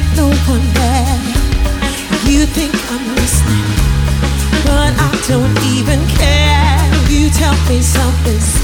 no one there. You think I'm listening, but I don't even care. You tell me something.